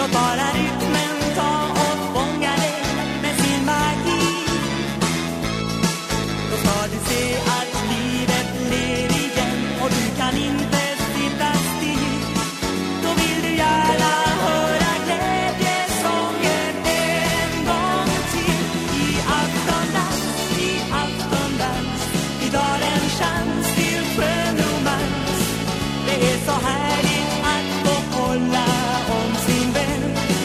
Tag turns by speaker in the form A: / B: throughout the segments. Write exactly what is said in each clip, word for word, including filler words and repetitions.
A: Låt bara rytmen ta och fånga dig med sin magi. Då ska du se att livet ler igen och du kan inte sitta still. Då vill du gärna höra glädjesånger en gång till. I aftondans, i aftondans, idag är en chans till skön romans. Det är så härligt att få hålla om sin vän.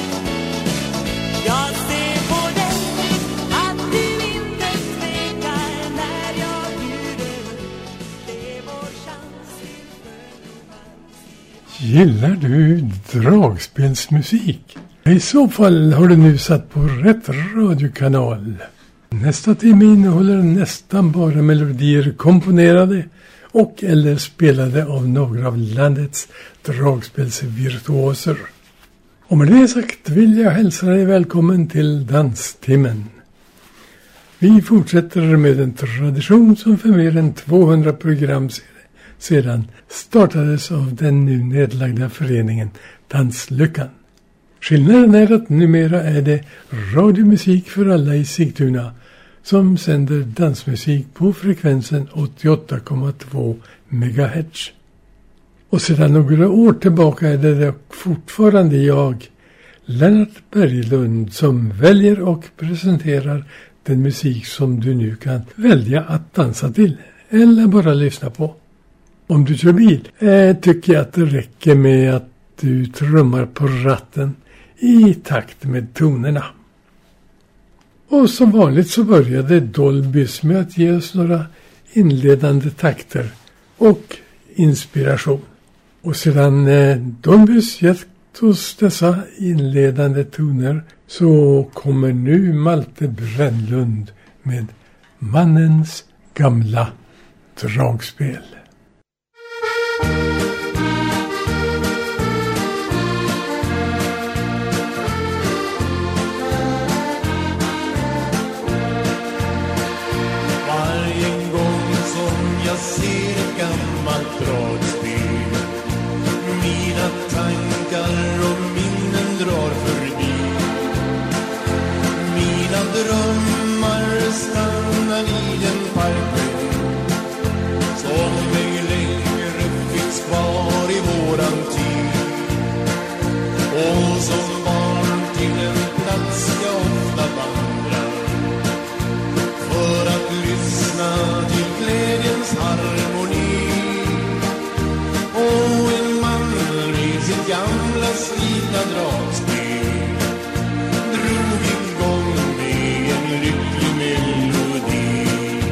A: Jag ser på dig att du inte tvekar när jag bjuder. Det är vår chans till skön romans.
B: Gillar du dragspelsmusik? I så fall har du nu satt på rätt radiokanal. Nästa timme innehåller nästan bara melodier komponerade och eller spelade av några av landets dragspelsvirtuoser. Och med det sagt vill jag hälsa dig välkommen till Danstimmen. Vi fortsätter med en tradition som för mer än tvåhundra program sedan startades av den nu nedlagda föreningen Danslyckan. Skillnaden är att numera är det radiomusik för alla i Sigtuna som sänder dansmusik på frekvensen åttioåtta komma två megahertz. Och sedan några år tillbaka är det dock fortfarande jag, Lennart Berglund, som väljer och presenterar den musik som du nu kan välja att dansa till eller bara lyssna på. Om du kör bil eh, tycker jag att det räcker med att du trummar på ratten i takt med tonerna. Och som vanligt så började Dolbys med att ge oss några inledande takter och inspiration. Och sedan eh, Dolbys gett oss dessa inledande toner så kommer nu Malte Brännlund med Mannens gamla dragspel.
C: Drömmar stannar i den parken som ej längre finns kvar i våran tid. Och som barn till en plats ska ofta vandra för att lyssna till glädjens harmoni. Och en man med sitt gamla slitna dragspel drog igång lycklig melodi.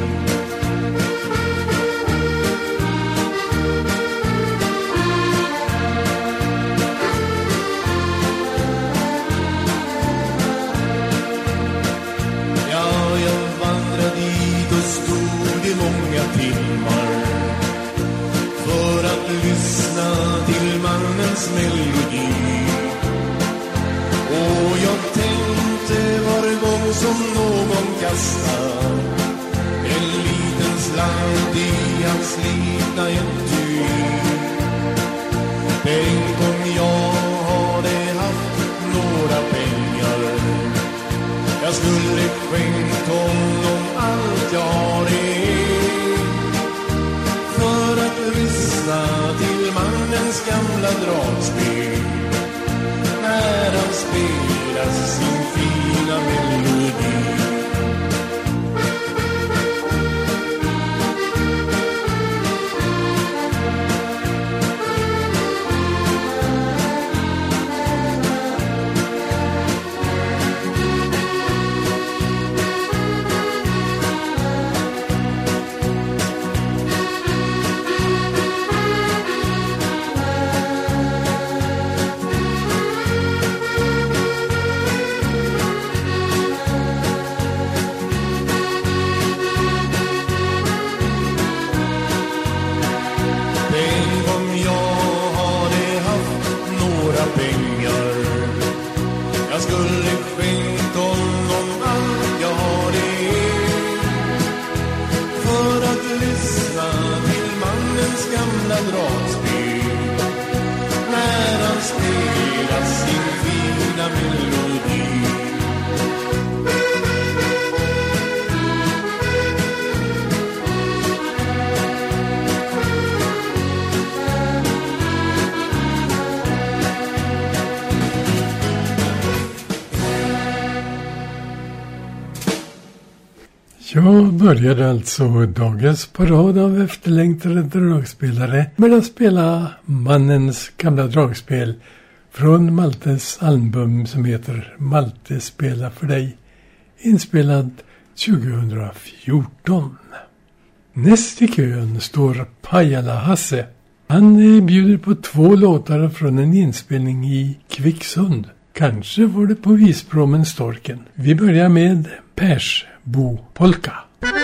C: Ja, jag vandrade dit och stod i många timmar för att lyssna till mannens melodi. Och jag tänkte varje gång som någon kastar en liten slant i hans slitna etui. Tänk om jag hade haft några pengar, jag skulle skänkt honom allt jag har för att lyssna till mannens gamla dragspel när han spelar sin fina melodi. Gamla dragspel när han spelar sin fin
B: Jag började alltså dagens parad av efterlängtade dragspelare med att spela Mannens gamla dragspel från Maltes album som heter Malte spelar för dig, inspelad tjugohundrafjorton. Näst i kön står Pajala Hasse. Han bjuder på två låtar från en inspelning i Kvicksund. Kanske var det på Visbromen Storken. Vi börjar med Persbo polka.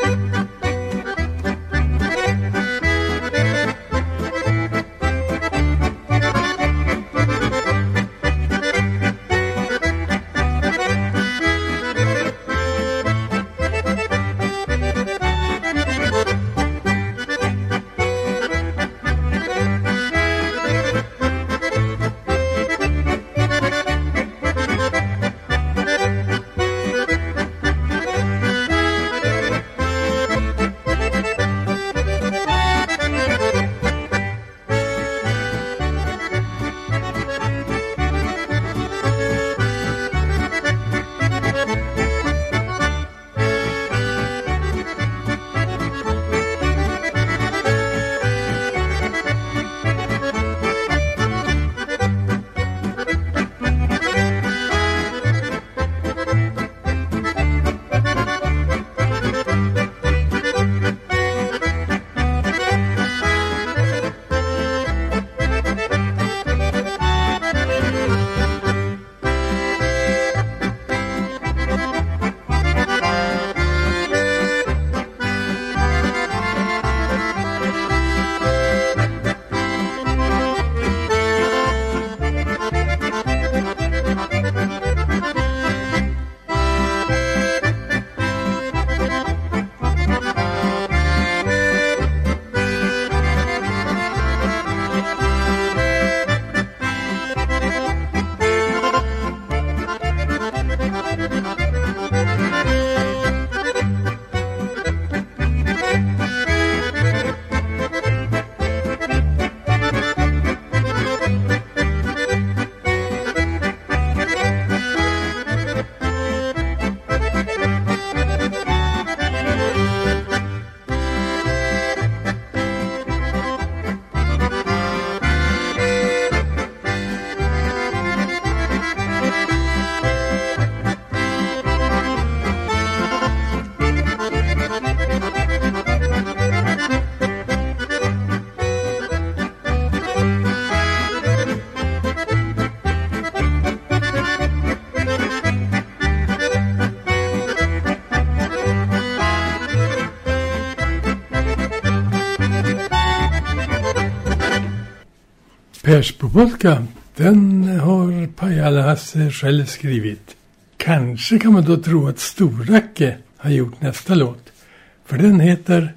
B: Persbo polka, den har Pajala Hasse själv skrivit. Kanske kan man då tro att Storacke har gjort nästa låt. För den heter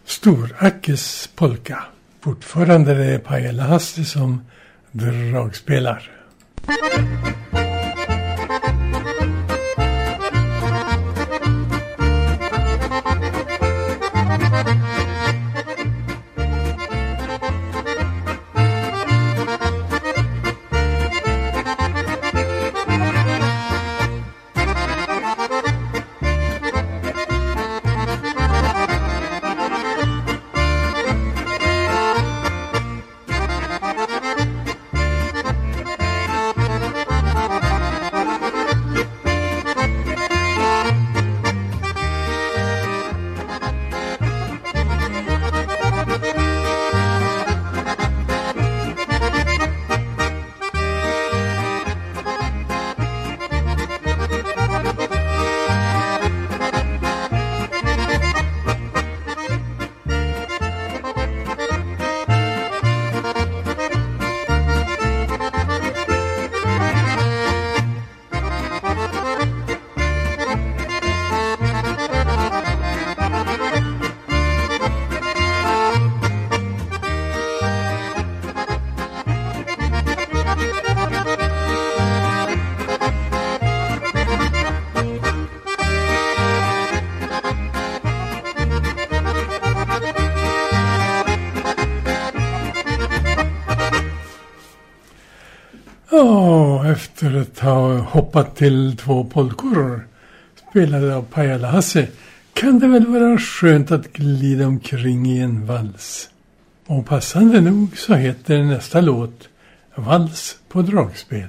B: Storackes polka. Fortfarande är det Pajala Hasse som dragspelar. Ja, efter att ha hoppat till två polkor spelade av Pajala Hasse kan det väl vara skönt att glida omkring i en vals. Och passande nog så heter nästa låt Vals på dragspel.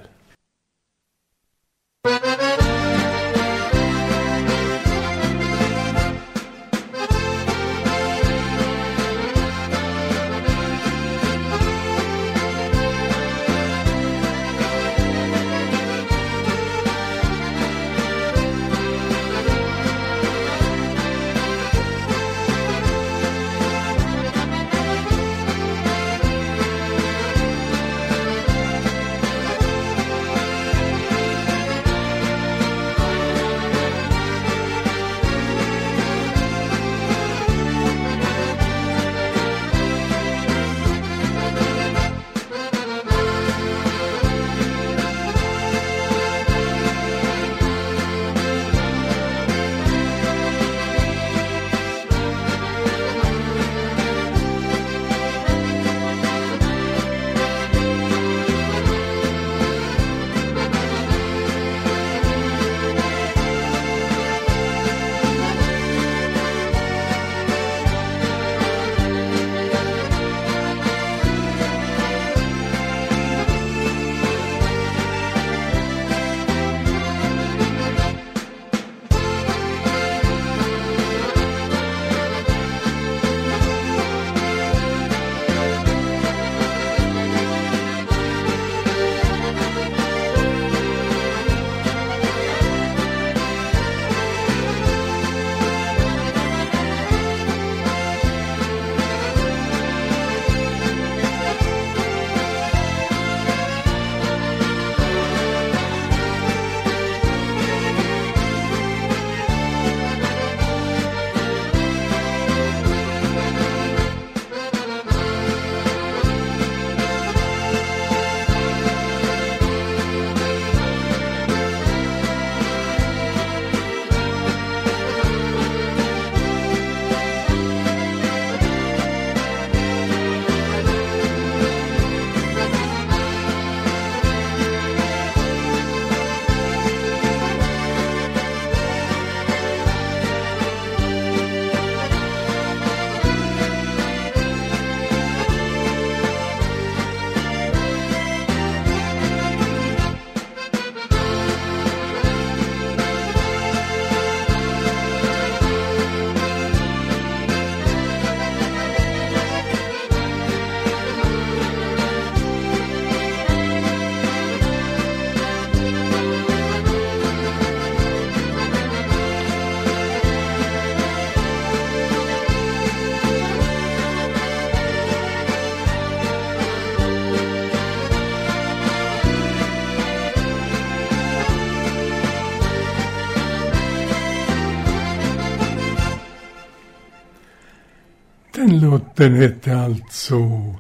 B: Den låten hette alltså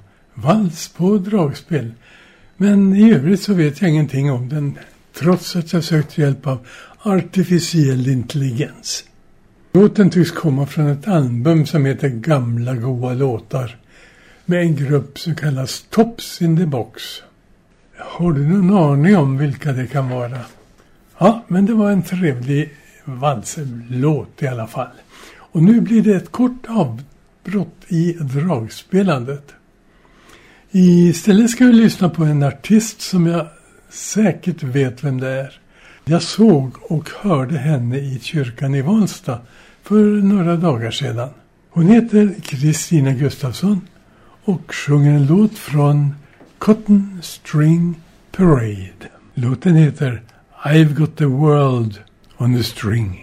B: Vals på dragspel. Men i övrigt så vet jag ingenting om den, trots att jag sökt hjälp av artificiell intelligens. Låten tycks komma från ett album som heter Gamla goa låtar, med en grupp som kallas Tops in the Box. Har du någon aning om vilka det kan vara? Ja, men det var en trevlig valslåt i alla fall. Och nu blir det ett kort avbrott i dragspelandet. Istället ska vi lyssna på en artist som jag säkert vet vem det är. Jag såg och hörde henne i kyrkan i Valsta för några dagar sedan. Hon heter Kristina Gustafsson och sjunger en låt från Cotton String Parade. Låten heter I've got the world on a string.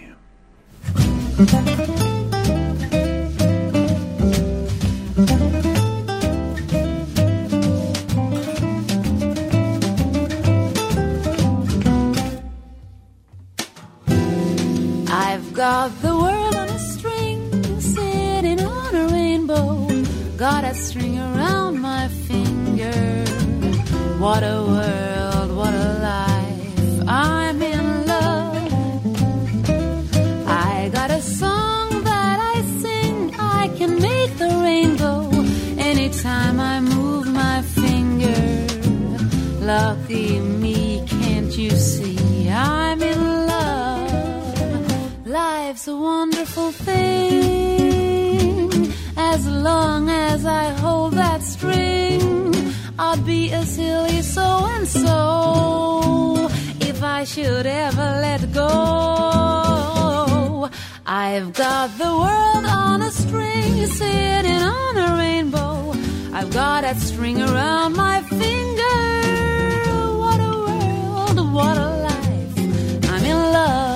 D: I've got the world on a string, sitting on a rainbow. Got a string around my finger. What a world, what a life. I'm in love. I got a song that I sing. I can make the rainbow anytime I move my finger. Lucky me, can't you see? I'm in love. Life's a wonderful thing. As long as I hold that string, I'll be a silly so-and-so if I should ever let go. I've got the world on a string, sitting on a rainbow. I've got that string around my finger. What a world, what a life, I'm in love.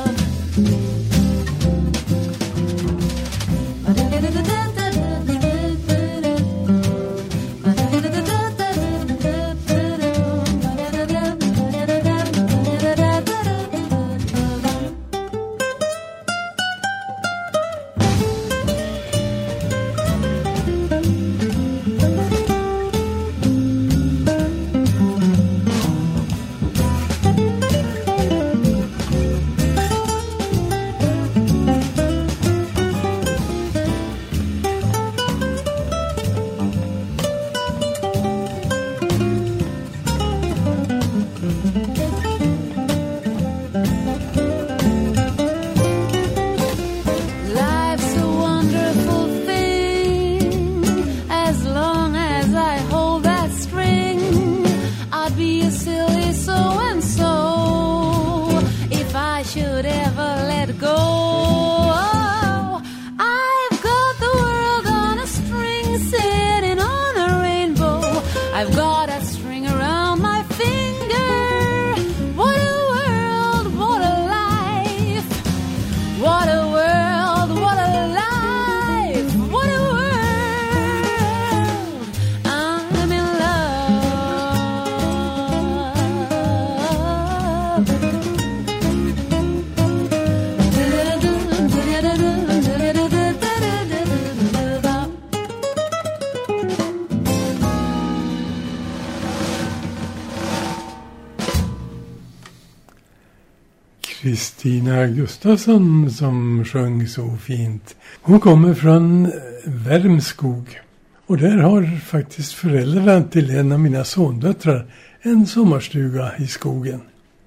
B: Kristina Gustafsson som sjöng så fint. Hon kommer från Värmskog. Och där har faktiskt föräldrarna till en av mina sondöttrar en sommarstuga i skogen.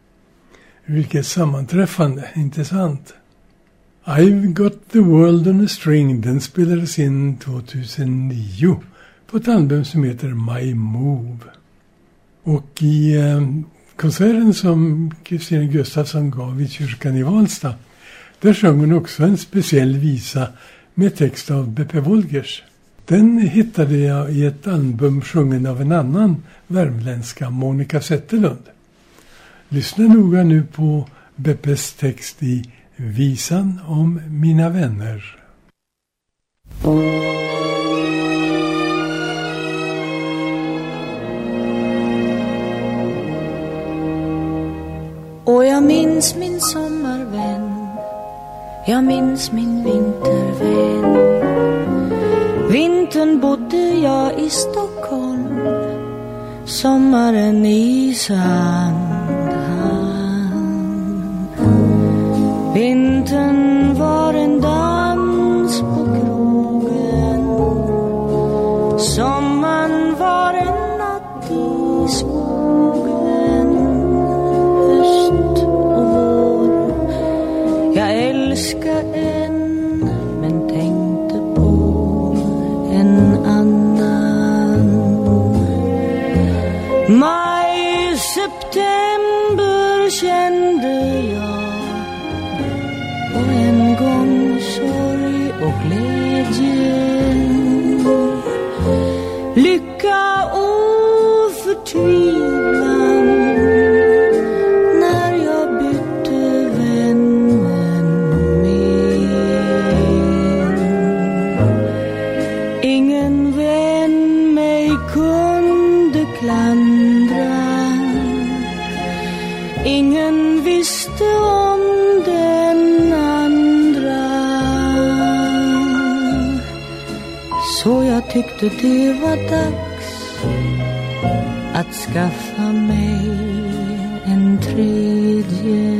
B: Vilket sammanträffande, inte sant? I've got the world on a string, den spelades in tjugohundranio på ett album som heter My Move. Och i eh, konserten som Kristina Gustafsson gav i kyrkan i Valsta, där sjöng hon också en speciell visa med text av Beppe Wolgers. Den hittade jag i ett album sjungen av en annan värmländska, Monica Zetterlund. Lyssna noga nu på Beppes text i Visan om mina vänner.
E: Och jag minns min sommarvän, jag minns min vintervän. Vintern bodde jag i Stockholm, sommaren i Sandhamn. Vintern var en dans på krogen, sommaren var en natt i skogen. Höst och vår, jag älskar en men tänkte på en annan. Maj, september kände jag, och en gång sorg och glädje, lycka och förtvivlan, när jag bytte vännen med. Ingen vän mig kunde klandra, ingen visste om den andra. Så jag tyckte det var dags att skaffa mig en tredje.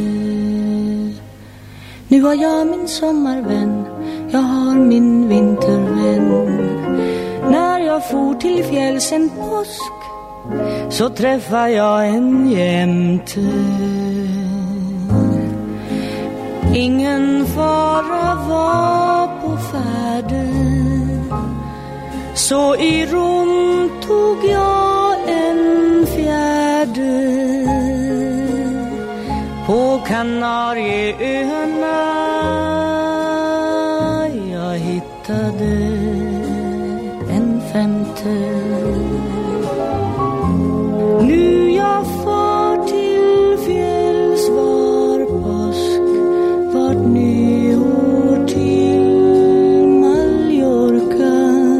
E: Nu har jag min sommarvän, jag har min vintervän. När jag for till fjälls en påsk, så träffar jag en jämte. Ingen ingen fara var på färden, så i Rom tog jag en fjärde. På Kanarieöarna jag hittade en femte. Nu jag far till fjälls var påsk, vart nyår till Mallorca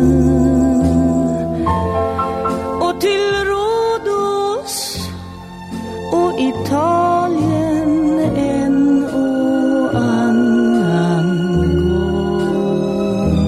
E: och till Rhodos och Italien en och annan gång.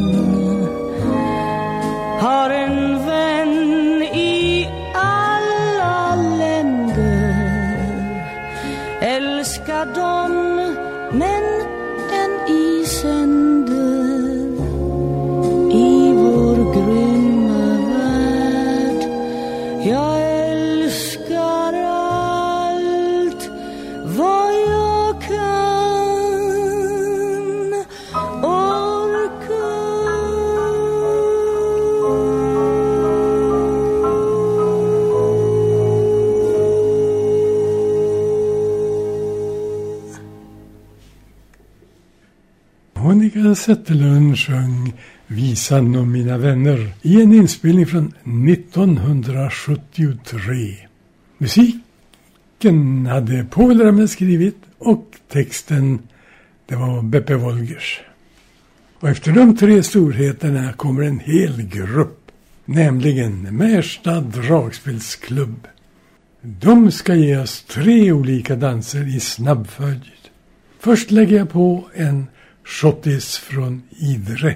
E: Har en vän i alla länder, älskar dem men en isänder i vår grymma värld. Jag älskar allt vad jag kan orka.
B: Monica Zetterlund sjöng Visan om mina vänner i en inspelning från nittonhundrasjuttiotre. Musiken hade Povel Ramel skrivit och texten det var Beppe Wolgers. Och efter de tre storheterna kommer en hel grupp, nämligen Märsta dragspelsklubb. De ska ge oss tre olika danser i snabbföljd. Först lägger jag på en schottis från Idre.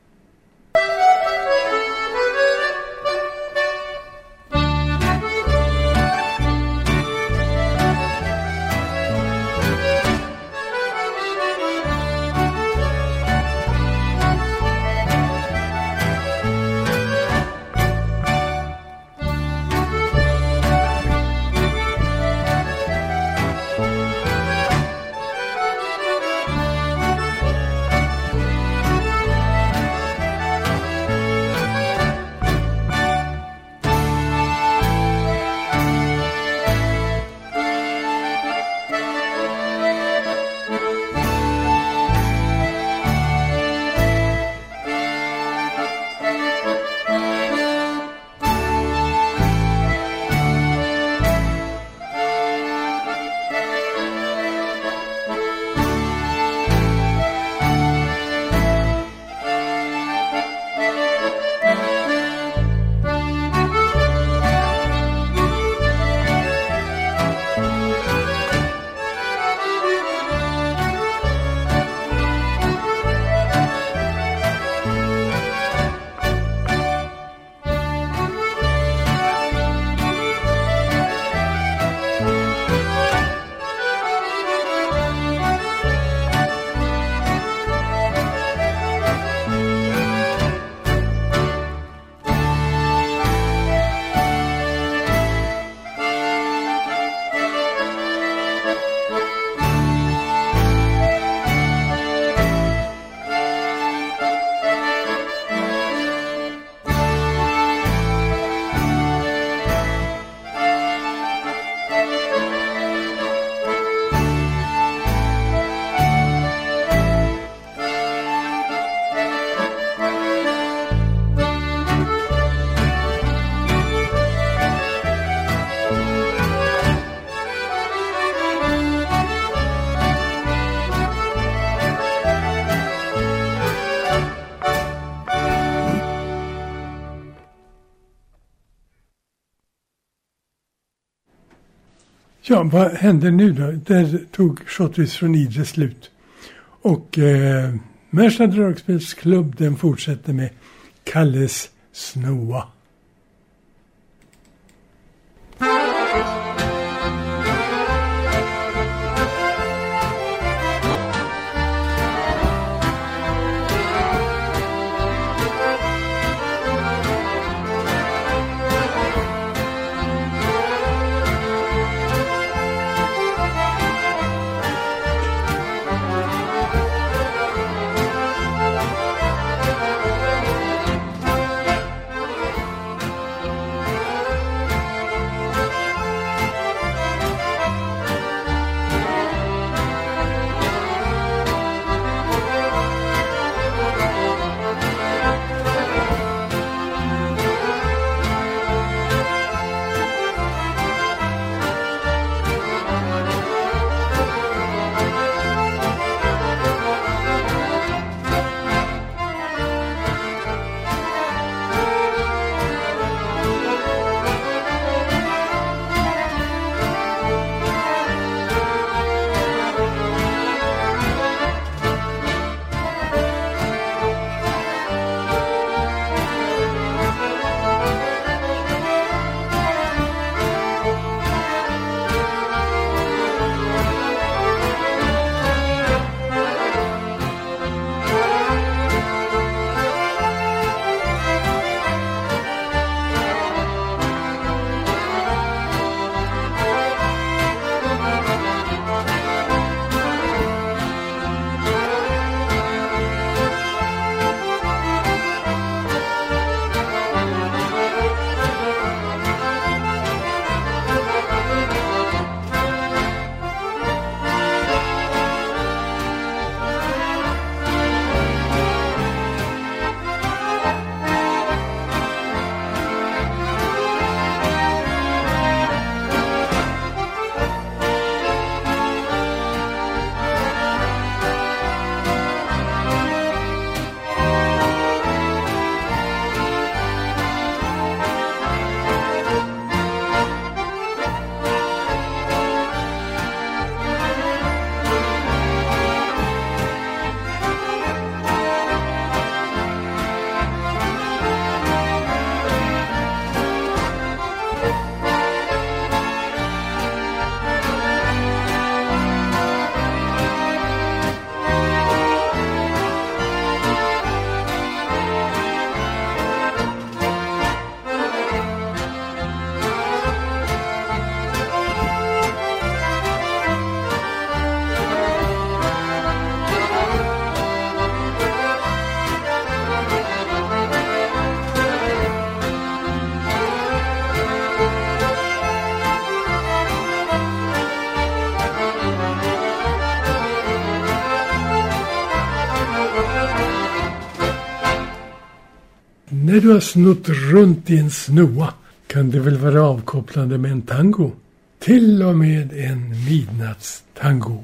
B: Ja, vad händer nu då? Där tog Schottis från Idre slut. Och eh, Märsta dragspelsklubb den fortsätter med Kalles Snoa. när du har snott runt i en snoa kan det väl vara avkopplande med en tango. Till och med en midnattstango.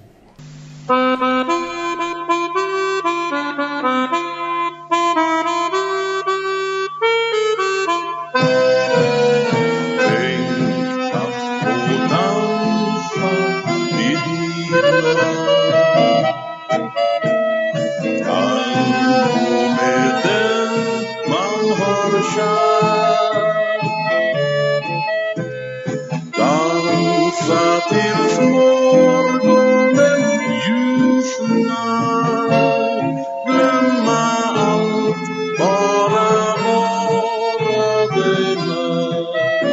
C: Dansa tills morgonen ljusnar. Glömma allt, bara vara dig med.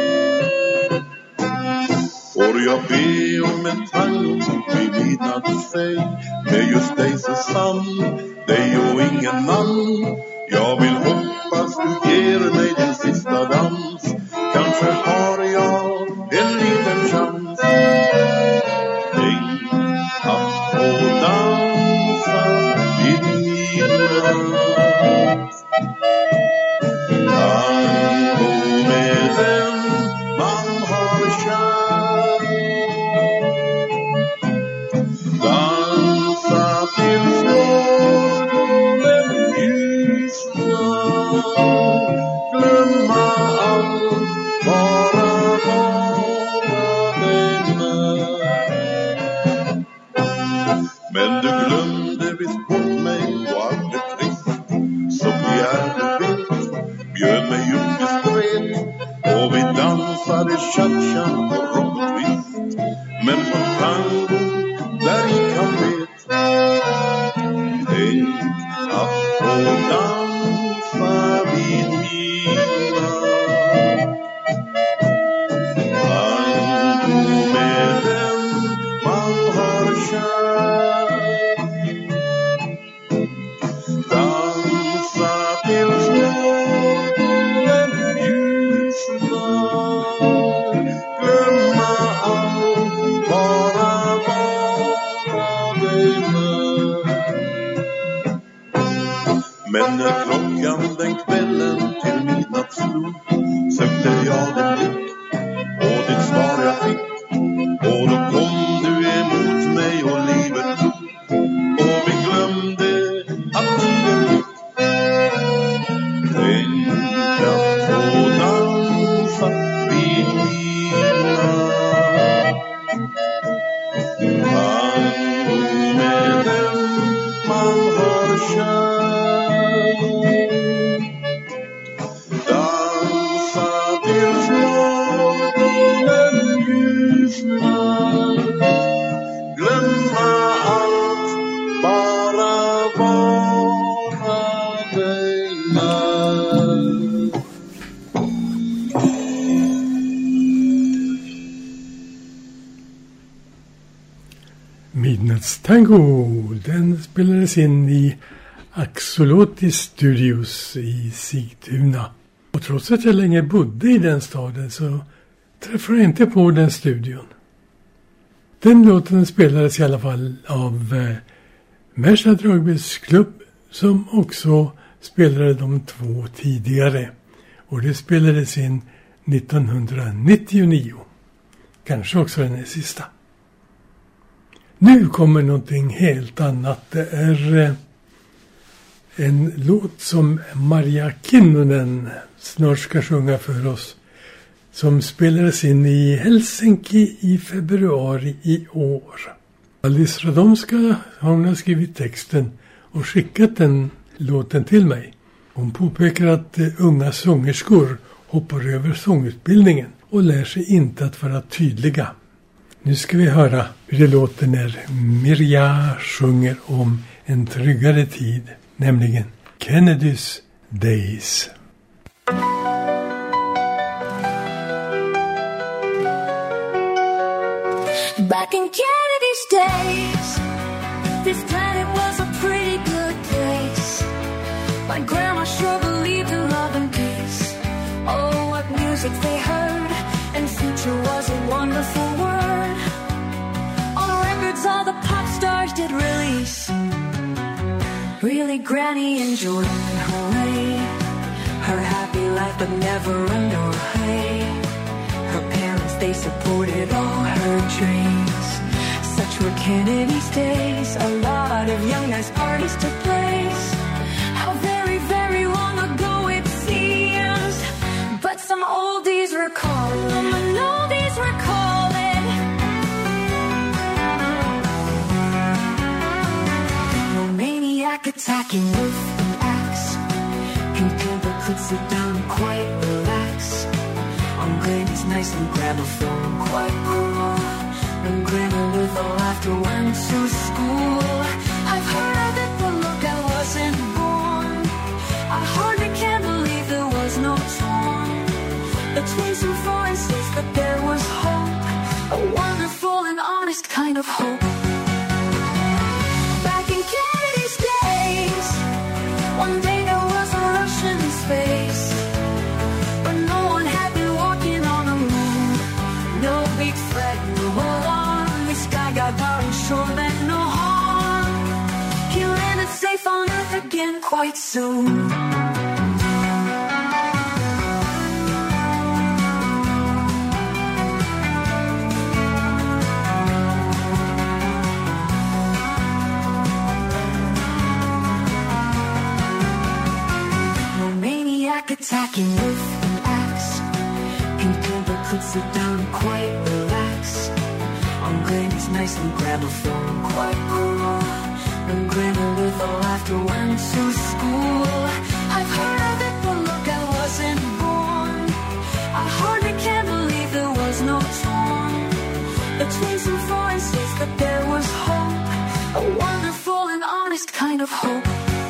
C: Får jag be om en tango vid midnattsfej, med just dig Susanne, dig och ingen man. Jag vill hoppas du ger mig din sista dans. Kanske har jag en liten chans. Tänk att få dansa vid midnatt. Tango med den man har kär. Dansa tills morgonen ljusnar. Glömma allt, bara vara dig med. Men du glömde visst bort mig och allt är trist. Så begärde vilt, bjöd mig ut i stred. Och vi dansade cha-cha och rock och twist. Men på tango, där gick han vet. Tänk att få dansa vid midnatt. Tango med den man har kär. Dansa tills morgonen ljusnar. Glömma allt, bara vara dig med. Men när klockan den kvällen till midnatt slog, sökte jag din blick och ditt svar jag fick. Och då kom du emot mig och livet tog. Och vi glömde att tiden gick. Tänk att få dansa vid midnatt. Tango med den man har kär. Dansa tills morgonen ljusnar. Glömma allt, bara vara dig med.
B: Midnattstango, den spelades in i Axolotl Studios i Sigtuna. Och trots att jag länge bodde i den staden så träffade jag inte på den studion. Den låten spelades i alla fall av eh, Märsta Dragbys klubb, som också spelade de två tidigare. Och det spelades in nittonhundranittionio. Kanske också den sista. Nu kommer någonting helt annat. Det är eh, en låt som Maria Kinnunen snart ska sjunga för oss, som spelades in i Helsinki i februari i år. Alice Radomska har skrivit texten och skickat den låten till mig. Hon påpekar att eh, unga sångerskor hoppar över sångutbildningen och lär sig inte att vara tydliga. Nu ska vi höra hur det låter när Mirja sjunger om en tryggare tid, nämligen Kennedy's Days.
F: Back in Kennedy's days, this planet was a pretty good place. My grandma sure believed in love and peace. Oh, what music they heard, and future was a wonderful word. On records all the pop stars did release. Really Granny enjoyed her way, her happy life but never under hay. Her parents, they supported all her dreams. Such were Kennedy's days. A lot of young nice parties took place. How very, very long ago it seems. But some oldies recall them and oldies recall it. No maniac attacking with an axe. People that could sit down and quite relax. On Granny's nicely grab a phone, quite cool. And Granny with a laughter went to school. I've heard it, but look, I wasn't born. I hardly can believe there was no torn between some foreign seas, but there was hope. A wonderful and honest kind of hope. Back in Kennedy's days, one day there was a Russian space, but no one had been walking on the moon. No big threat, no alarm. This guy got out and sure meant no harm. He landed safe on Earth again quite soon. Attacking with an axe. People that could sit down and quite relax. On Granny's nicely grab a phone, quite cool. And Granny with a laughter went to school. I've heard of it, but look, I wasn't born. I hardly can believe there was no torn between some foreign seas, but there was hope. A wonderful and honest kind of hope.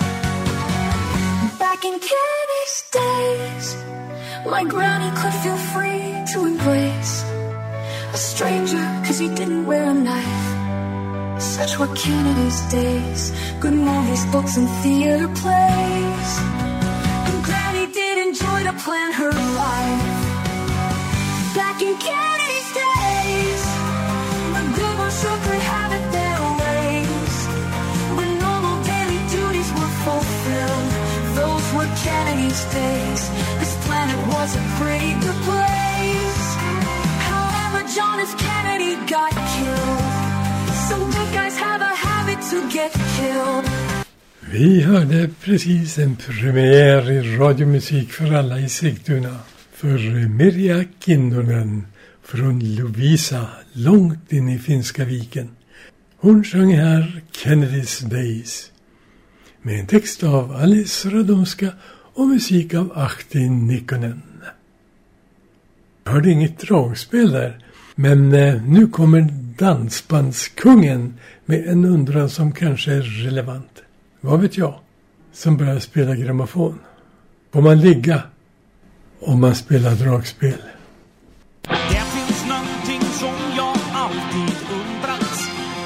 F: Back in Kennedy's days, my granny could feel free to embrace a stranger cause he didn't wear a knife. Such were Kennedy's days. Good movies, books and theater plays. And Granny did enjoy to plan her life. Back in Kennedy's days, the good ones sure could have it their ways. When normal daily duties were fulfilled, those were Kennedy's days. This planet was a pretty good place. However, John F. Kennedy got killed. So good guys have a habit to get killed.
B: Vi hörde precis en premiär i radiomusik för alla i Sigtuna. För Mirja Kinnunen från Lovisa, långt in i Finska viken. Hon sjöng här Kennedy's Days med en text av Alice Radomska och musik av Ahti Nikkonen. Jag hörde inget dragspel där, men eh, nu kommer dansbandskungen med en undran som kanske är relevant. Vad vet jag? Som börjar spela grammofon. Får man ligga om man spelar dragspel?
A: Det finns någonting som jag alltid undrat.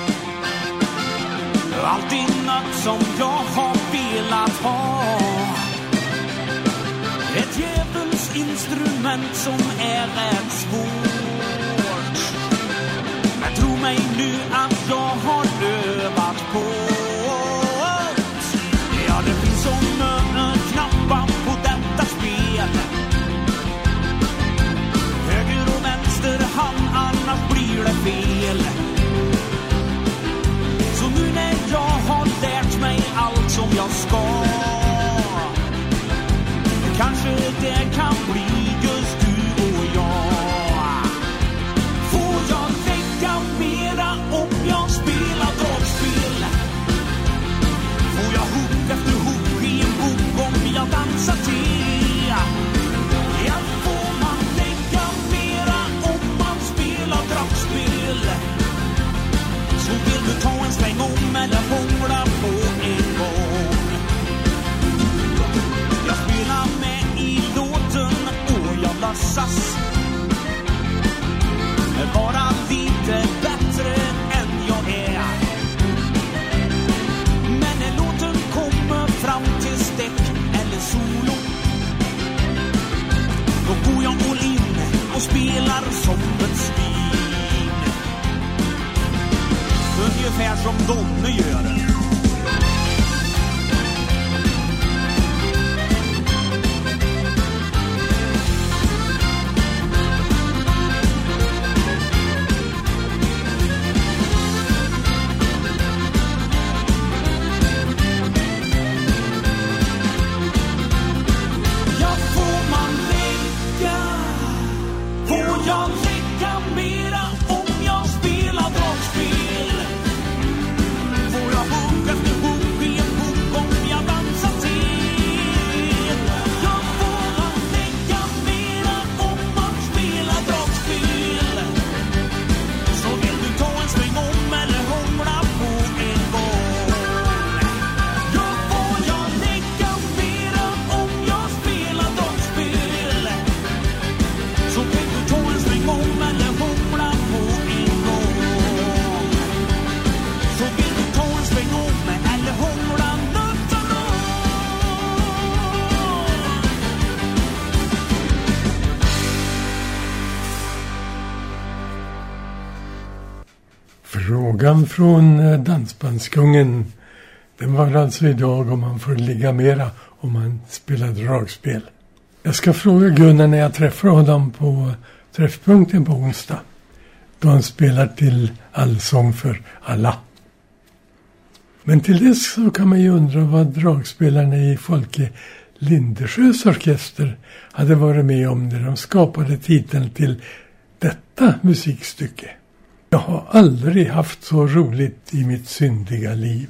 A: Alltid något som jag har velat ha. Ett djävuls instrument som är rätt svårt. Men tro mig nu att jag har övat på. Ja, det finns så många knappar på detta spel. Höger och vänster hand, annars blir det fel. Så nu när jag har lärt mig allt som jag ska, kanske det kan bli just du och jag. Får jag lägga mera om jag spelar dragspel? Får jag hook efter hook i en bok om jag dansar till? Ja, får man lägga mera om man spelar dragspel? Så vill du ta en sväng om eller hångla på en gång? Jag spelar med i låten och jag låtsas vara lite bättre än jag är. Men när låten kommer fram till stäck eller solo, då går jag all in och spelar som ett svin. Ungefär som Donne gör.
B: Frågan från Dansbandskungen, den var alltså idag om man får ligga mera om man spelar dragspel. Jag ska fråga Gunnar när jag träffar honom på träffpunkten på onsdag, då han spelar till Allsång för alla. Men till dess så kan man ju undra vad dragspelarna i Folke Lindersjös orkester hade varit med om när de skapade titeln till detta musikstycke. Jag har aldrig haft så roligt i mitt syndiga liv.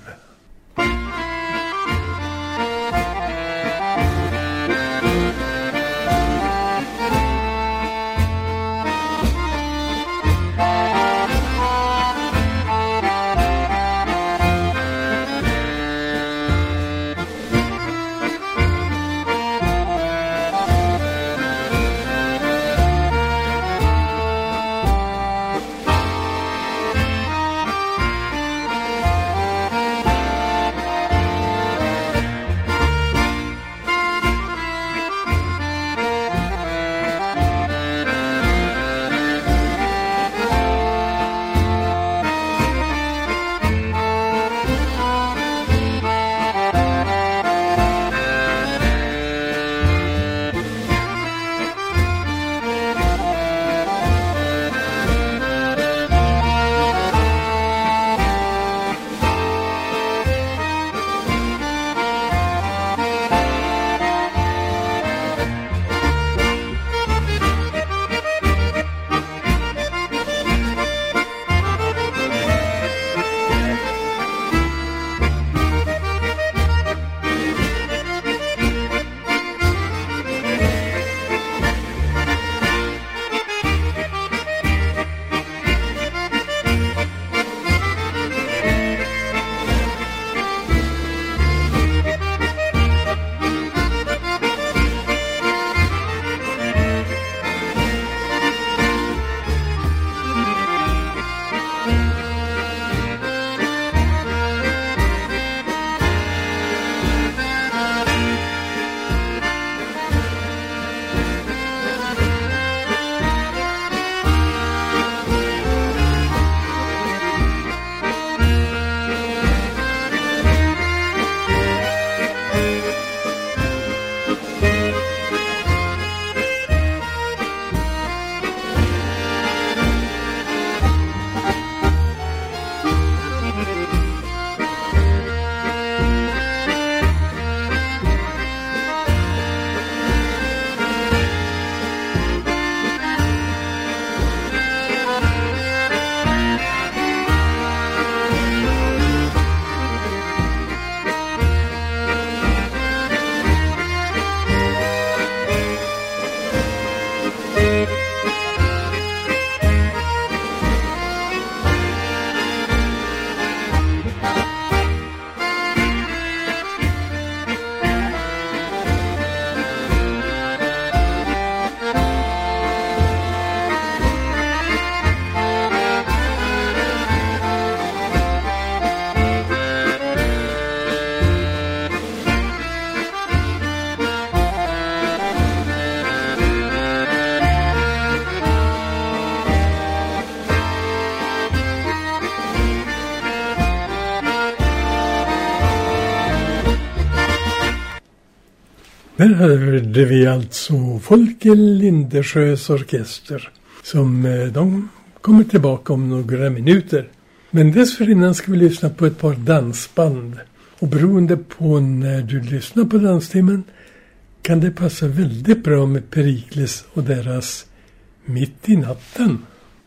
B: Där hörde vi alltså Folke Lindersjös orkester som de kommer tillbaka om några minuter. Men dessförinnan ska vi lyssna på ett par dansband. Och beroende på när du lyssnar på danstimmen kan det passa väldigt bra med Perikles och deras Mitt i natten.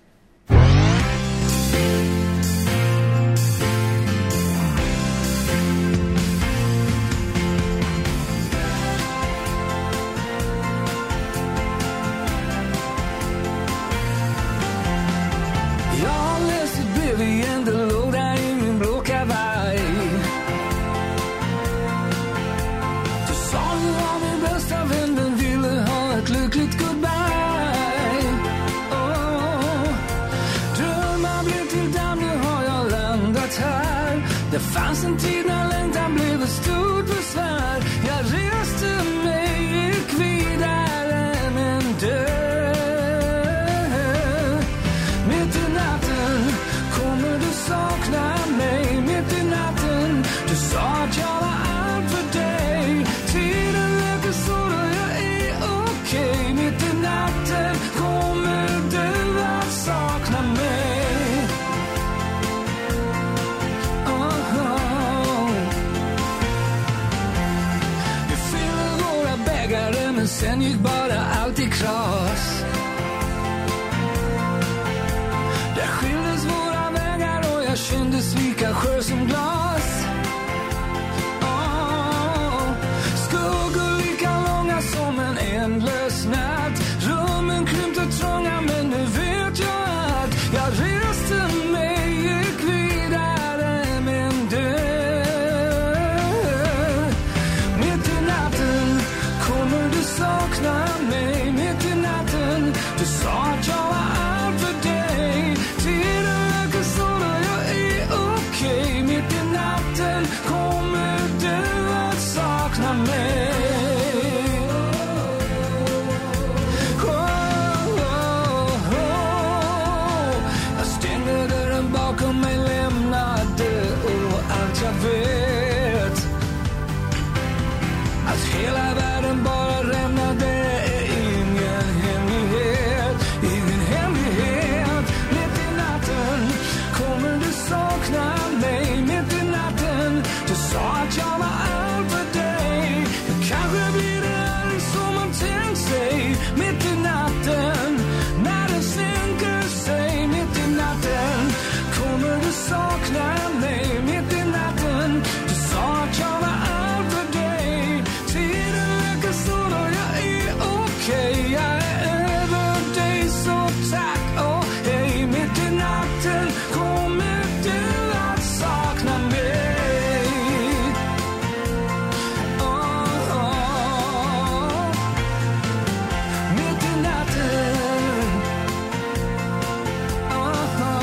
A: Det fanns en tid när längtan blev ett stort besvär. Jag reste mig, gick vidare men död. Mitt i natten kommer du
G: sen gick bara allt i kras. Där skildes våra vägar och jag kändes lika skör som glas. Oh, skuggor lika långa som en ändlös natt. Rummen krympte trånga, men nu vet jag att jag reste mig, gick vidare men död. Mitt i natten kommer du sakna mig. Mitt i natten, du sa att jag var allt för dig. Tiden verkar så då jag är okej. Mitt i natten kommer du att sakna mig. Oh, oh, oh. Jag stängde dörren bakom mig, lämnade och allt jag vet att hela världen bara rämnade är ingen hemlighet, ingen hemlighet. Mitt i natten kommer du sakna mig. Mitt i natten, du sa att jag var allt för dig. Kanske blir det aldrig som man tänkt sig. Mitt i natten, när det sänker sig. Mitt i natten kommer du sakna mig. Mitt i natten, du sa att jag var allt för dig. Tiden verkar så då jag är okej. Jag är över dig, så tack och hej. Mitt i natten kommer du att sakna mig. Oh, oh. Mitt i natten. Oh, oh.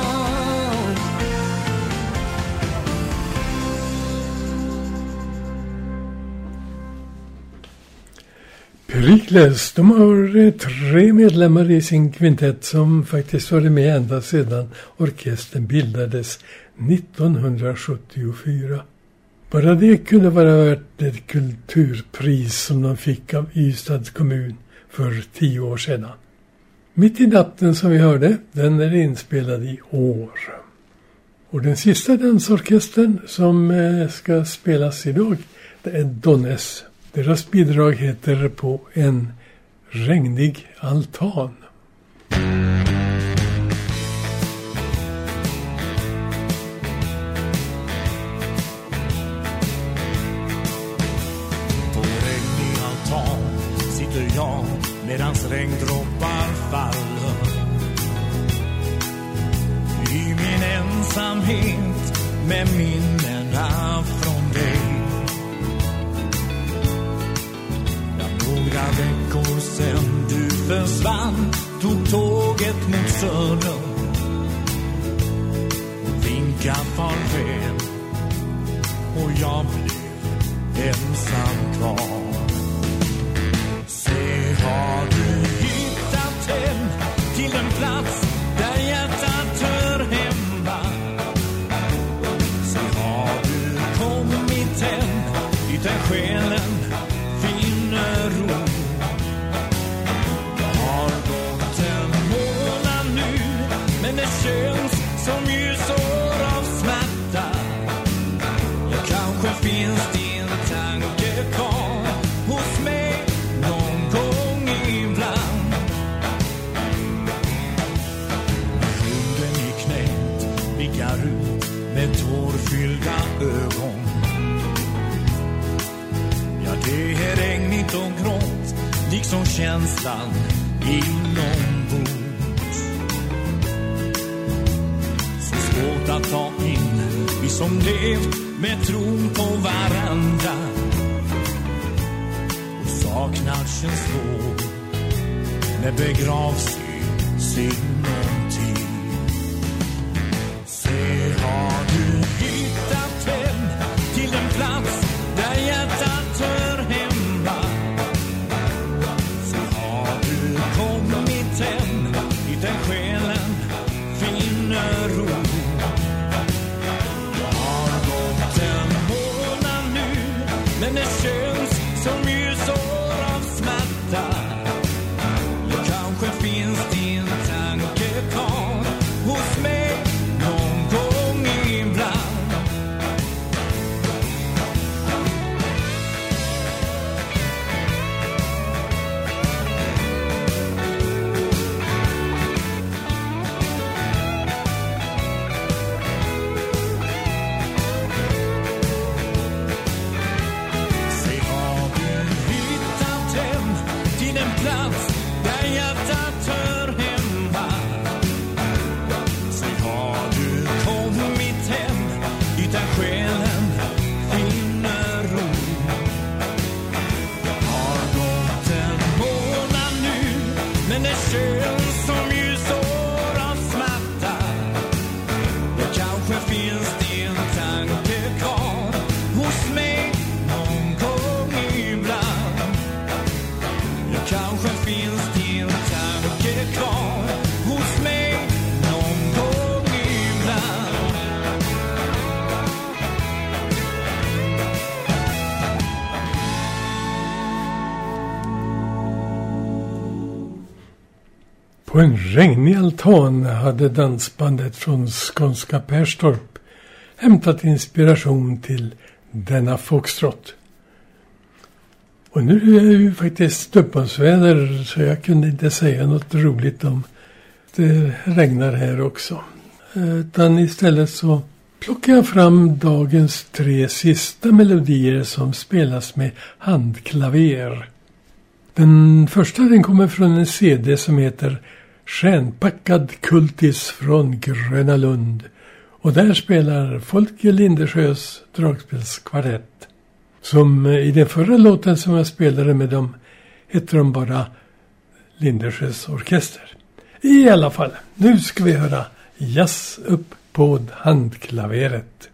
B: Perikles, de har eh, tre medlemmar i sin kvintett som faktiskt varit med ända sedan orkestern bildades nittonhundrasjuttiofyra. Bara det kunde vara värt ett kulturpris som de fick av Ystads kommun för tio år sedan. Mitt i natten som vi hörde, den är inspelad i år. Och den sista dansorkestern som eh, ska spelas idag, det är Donnes. Deras bidrag heter På en regnig altan.
A: På regnig altan sitter jag medans regndroppar faller. I min ensamhet med minnena från dig. Några veckor sen du försvann, tog tåget mot söder och vinkade farväl, och jag blev ensam kvar. Se, har du hittat hem till en plats där hjärtat hör hemma? Se, har du kommit hem dit där själen finner ro? Jag har gått en månad nu, men det känns som ljusår av smärta. Jag kanske finns din tanke kvar hos mig någon gång ibland. Hunden i knät blickar ut med tårfyllda ögon. Ja, det är regnigt och grått, liksom känslan inombords. Så svårt att ta in, vi som levt med tron på varandra och saknar känslor när begravs i sinom tid. Se, har du hittat hem till en plats där hjärtat hör hemma? Så har du kommit hem dit där själen finner ro. Jag har gått en månad nu, men det känns som ljusår av smärta. Jag kanske finns din tanke kvar hos mig någon gång ibland.
B: På en regnig altan hade dansbandet från skånska Perstorp hämtat inspiration till denna foxtrot. Och nu är det ju faktiskt stupponsväder så jag kunde inte säga något roligt om det regnar här också. Utan istället så plockar jag fram dagens tre sista melodier som spelas med handklaver. Den första den kommer från en C D som heter Stjärnpackad kultis från Gröna Lund. Och där spelar Folke Lindersjös dragspelskvartett. Som i den förra låten som jag spelade med dem heter de bara Lindersjös orkester. I alla fall, nu ska vi höra Jazz upp på handklaveret.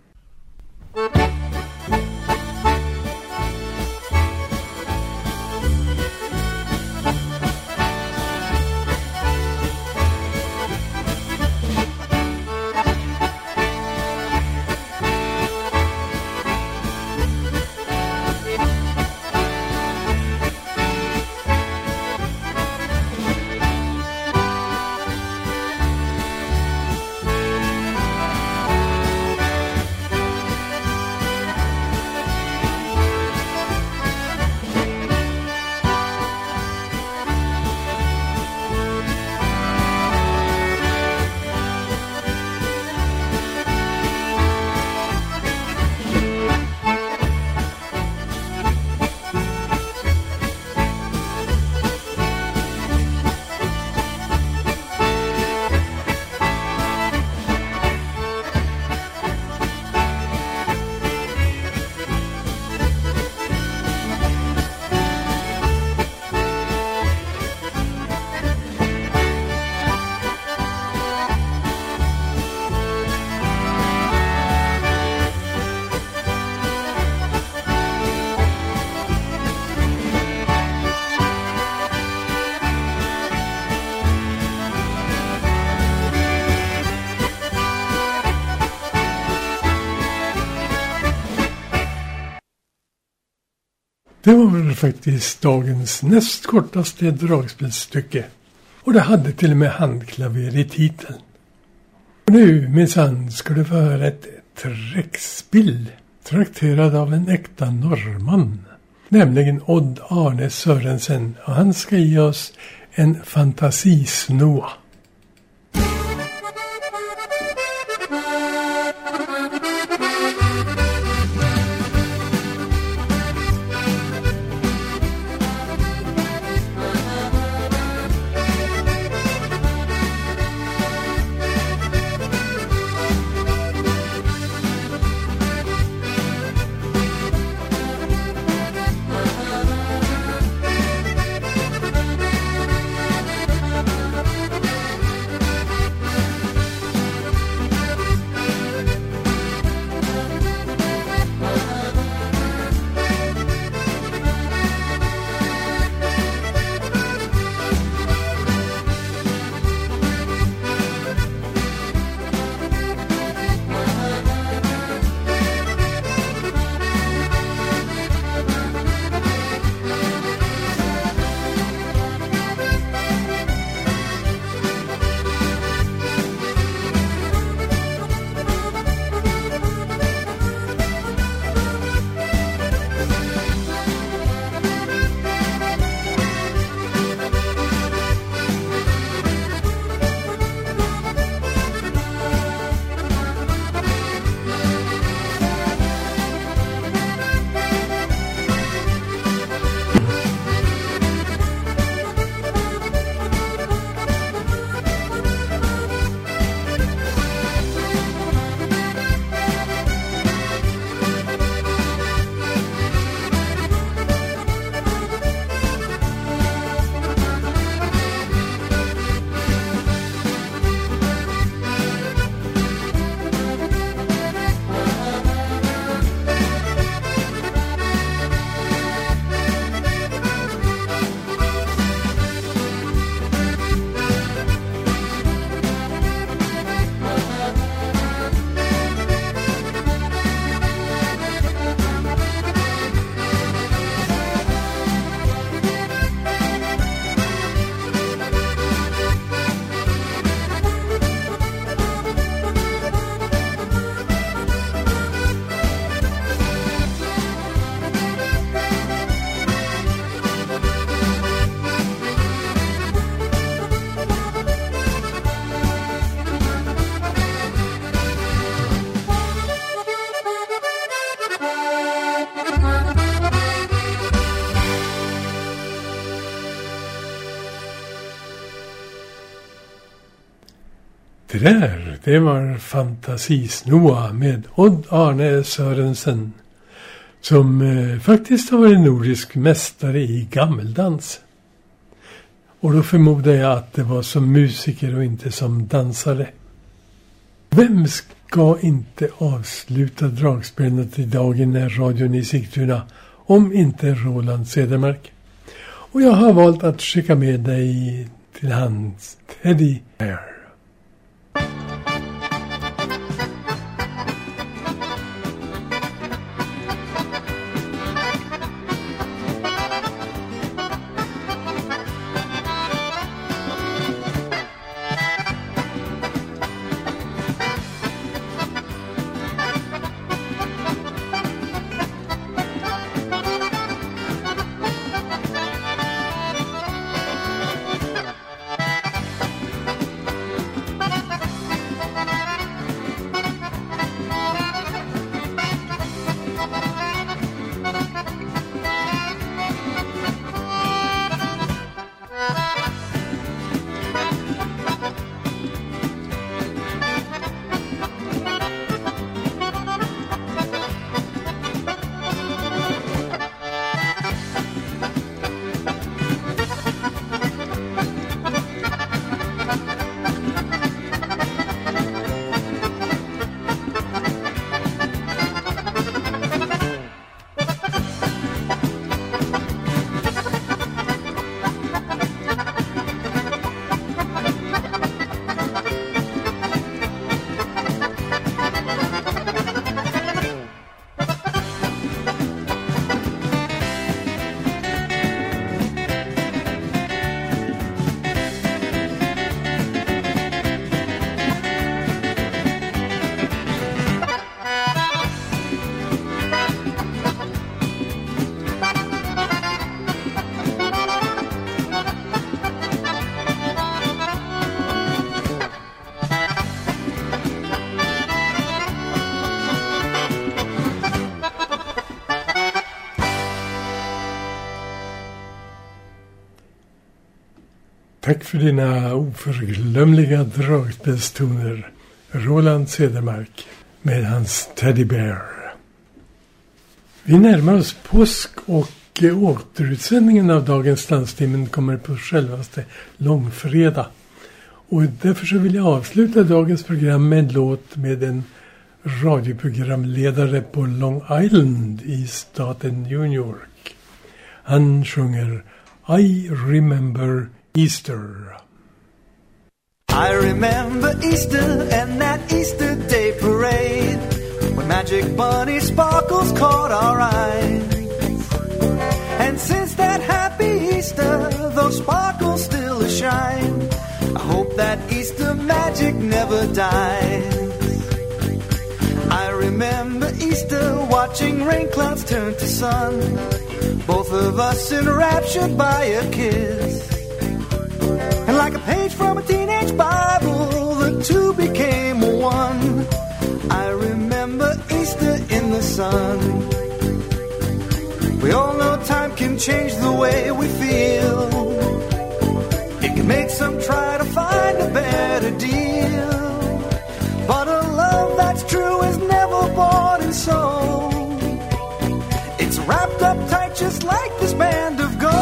B: Det var faktiskt dagens näst kortaste dragspelstycke. Och det hade till och med handklaver i titeln. Och nu minsann ska du få höra ett träckspill trakterad av en äkta norrman. Nämligen Odd Arne Sörensen. Och han ska ge oss en fantasisnoa.
F: Thank
B: Det där, det var Fantasisnoa med Odd Arne Sörensen, som eh, faktiskt har varit nordisk mästare i gammeldans. Och då förmodar jag att det var som musiker och inte som dansare. Vem ska inte avsluta dragspelet idag i radion i Sigtuna om inte Roland Cedermark? Och jag har valt att skicka med dig till hans Teddy Bear. Tack för dina oförglömliga dragspelstoner, Roland Cedermark med hans Teddy Bear. Vi närmar oss påsk och återutsändningen av dagens Danstimmen kommer på självaste långfredag. Och därför så vill jag avsluta dagens program med en låt med en radioprogramledare på Long Island i staten New York. Han sjunger I Remember Easter.
H: I remember Easter and that Easter Day parade when Magic Bunny sparkles caught our eyes. And since that happy Easter, those sparkles still shine. I hope that Easter magic never dies. I remember Easter watching rain clouds turn to sun, both of us enraptured by a kiss. And like a page from a teenage Bible, the two became one. I remember Easter in the sun. We all know time can change the way we feel. It can make some try to find a better deal. But a love that's true is never bought and sold. It's wrapped up tight just like this band of gold.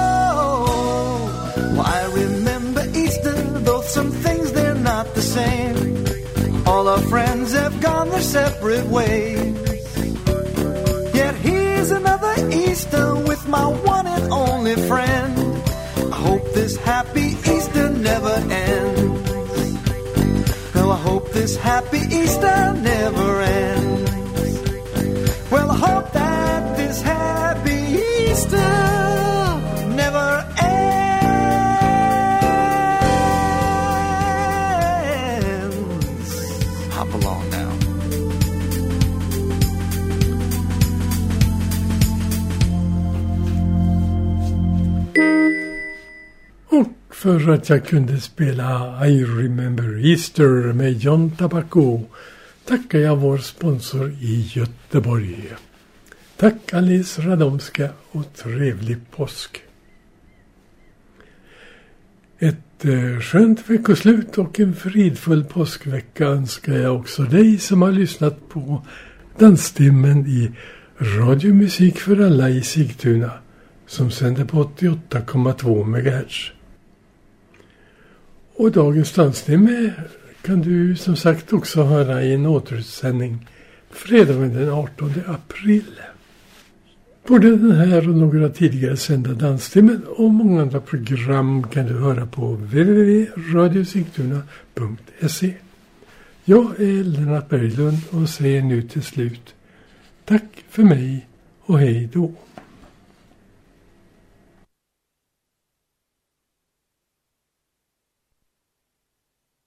H: Well, I remember Easter, though some things they're not the same. All our friends have gone their separate ways. Yet here's another Easter with my one and only friend. I hope this happy Easter never ends. No, I hope this happy Easter never ends. Well, I hope that this happy Easter never ends. Hop along now.
B: Och för att jag kunde spela I Remember Easter med John Tobacco tackar jag vår sponsor i Göteborg. Tack Alice Radomska och trevlig påsk. Ett Ett eh, skönt veckoslut och en fridfull påskvecka önskar jag också dig som har lyssnat på Danstimmen i Radiomusik för alla i Sigtuna som sänder på åttioåtta komma två megahertz. Och dagens danstimme kan du som sagt också höra i en återutsändning fredagen den artonde april. Både den här och några tidigare sända danstimmen och många andra program kan du höra på w w w punkt radiosigtuna punkt se. Jag är Lennart Berglund och säger nu till slut tack för mig och hej då.